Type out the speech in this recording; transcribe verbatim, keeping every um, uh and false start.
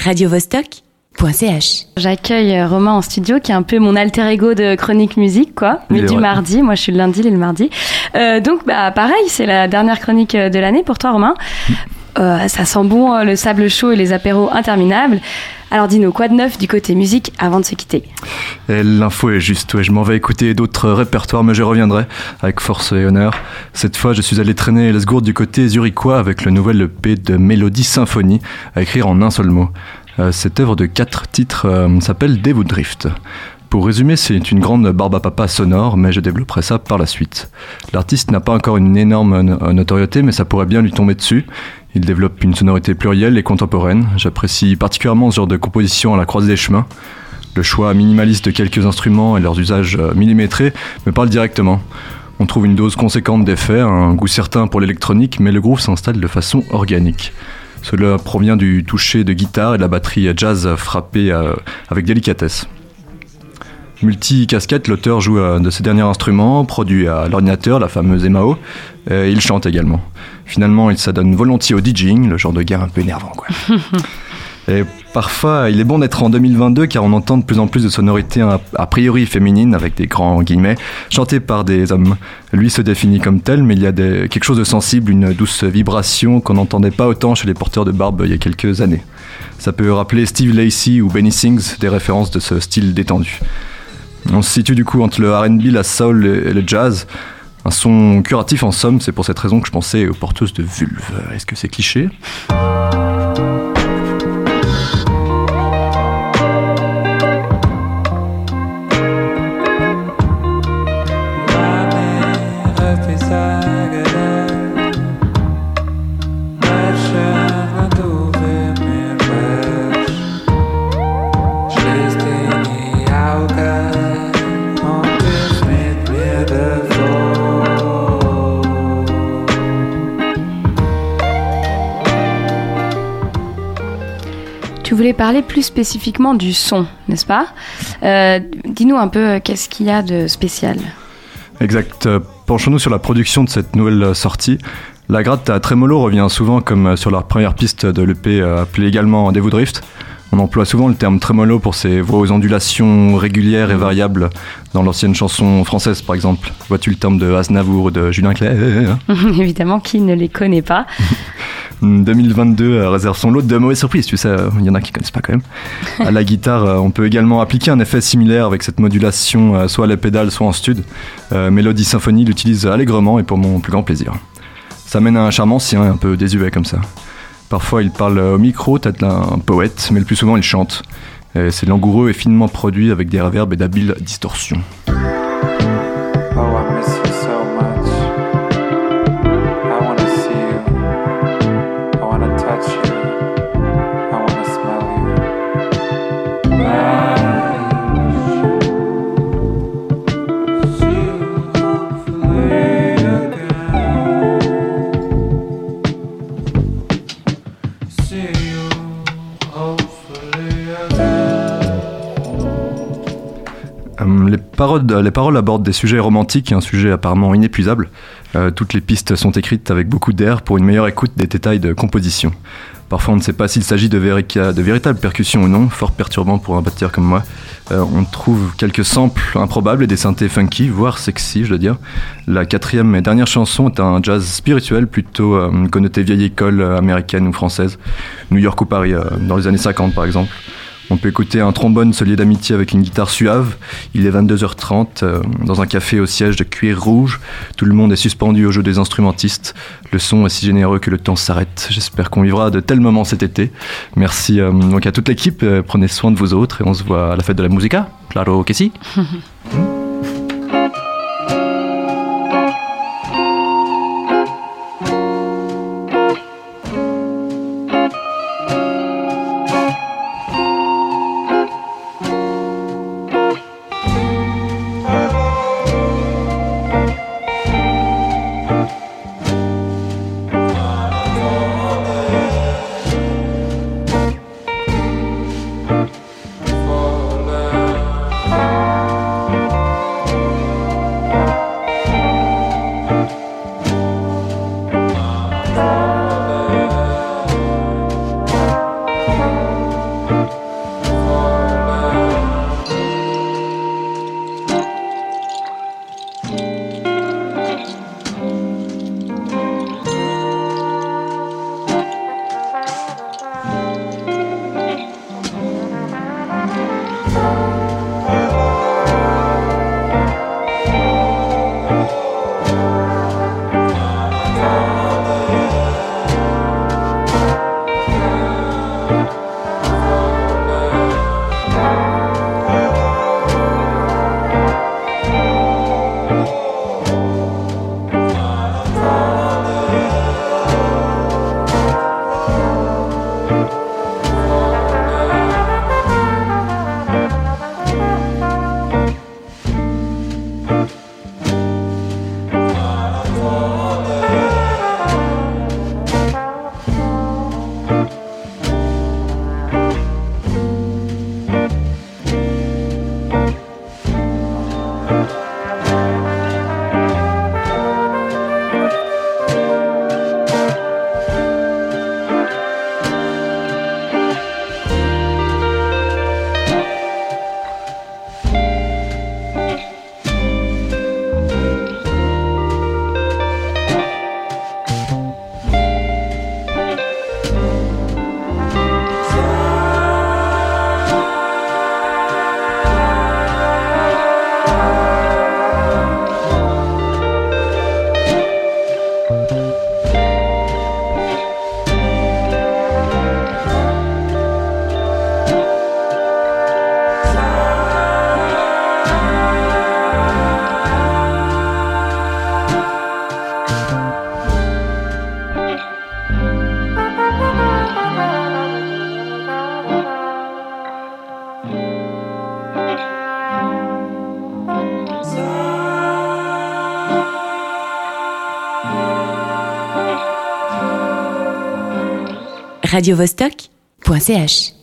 radio vostok point c h. J'accueille Romain en studio, qui est un peu mon alter ego de chronique musique, quoi. Mais du vrai. mardi, moi je suis le lundi, il est le mardi. Euh, donc, bah, pareil, c'est la dernière chronique de l'année pour toi, Romain. Euh, ça sent bon, le sable chaud et les apéros interminables. Alors dis-nous, quoi de neuf du côté musique avant de se quitter? Et l'info est juste, ouais, je m'en vais écouter d'autres répertoires, mais je reviendrai avec force et honneur. Cette fois, je suis allé traîner les gourdes du côté zurichois avec le nouvel E P de Mélodie Symphonie, à écrire en un seul mot. Euh, cette œuvre de quatre titres euh, s'appelle Devoudrift. Pour résumer, c'est une grande barbe à papa sonore, mais je développerai ça par la suite. L'artiste n'a pas encore une énorme no- notoriété, mais ça pourrait bien lui tomber dessus. Il développe une sonorité plurielle et contemporaine. J'apprécie particulièrement ce genre de composition à la croisée des chemins. Le choix minimaliste de quelques instruments et leurs usages millimétrés me parlent directement. On trouve une dose conséquente d'effets, un goût certain pour l'électronique, mais le groove s'installe de façon organique. Cela provient du toucher de guitare et de la batterie jazz frappée avec délicatesse. Multi-casquette, l'auteur joue de ses derniers instruments, produit à l'ordinateur, la fameuse M A O, et il chante également. Finalement, il s'adonne volontiers au DJing, le genre de gars un peu énervant, quoi. Et parfois, il est bon d'être en deux mille vingt-deux car on entend de plus en plus de sonorités a, a priori féminines, avec des grands guillemets, chantées par des hommes. Lui se définit comme tel, mais il y a des, quelque chose de sensible, une douce vibration qu'on n'entendait pas autant chez les porteurs de barbe il y a quelques années. Ça peut rappeler Steve Lacy ou Benny Sings, des références de ce style détendu. On se situe du coup entre le R and B, la soul et le jazz. Un son curatif en somme, c'est pour cette raison que je pensais aux porteuses de vulve. Est-ce que c'est cliché ? Tu voulais parler plus spécifiquement du son, n'est-ce pas ? euh, Dis-nous un peu euh, qu'est-ce qu'il y a de spécial. Exact. Euh, penchons-nous sur la production de cette nouvelle sortie. La gratte à trémolo revient souvent comme sur leur première piste de l'E P euh, appelée également Devoudrift. On emploie souvent le terme trémolo pour ces voix aux ondulations régulières et variables dans l'ancienne chanson française par exemple. Vois-tu le terme de Aznavour ou de Julien Clerc ? Évidemment, qui ne les connaît pas. deux mille vingt-deux réserve son lot de mauvaises surprises, tu sais, il y en a qui connaissent pas quand même. À la guitare, on peut également appliquer un effet similaire avec cette modulation, soit à la pédale, soit en stud. Euh, Mélodie Symphonie l'utilise allègrement et pour mon plus grand plaisir. Ça mène à un charme ancien, un peu désuet comme ça. Parfois, il parle au micro, tel un poète, mais le plus souvent, il chante. Et c'est langoureux et finement produit avec des reverbs et d'habiles distorsions. Les paroles, les paroles abordent des sujets romantiques et un sujet apparemment inépuisable. Euh, toutes les pistes sont écrites avec beaucoup d'air pour une meilleure écoute des détails de composition. Parfois on ne sait pas s'il s'agit de, véri- de véritables percussions ou non, fort perturbant pour un batteur comme moi. Euh, on trouve quelques samples improbables et des synthés funky, voire sexy je dois dire. La quatrième et dernière chanson est un jazz spirituel plutôt euh, connoté vieille école euh, américaine ou française, New York ou Paris, euh, dans les années cinquante par exemple. On peut écouter un trombone se lier d'amitié avec une guitare suave. Il est vingt-deux heures trente, euh, dans un café au siège de cuir rouge. Tout le monde est suspendu au jeu des instrumentistes. Le son est si généreux que le temps s'arrête. J'espère qu'on vivra de tels moments cet été. Merci euh, donc à toute l'équipe. Euh, prenez soin de vous autres et on se voit à la fête de la musica. Claro que si. radiovostok point c h.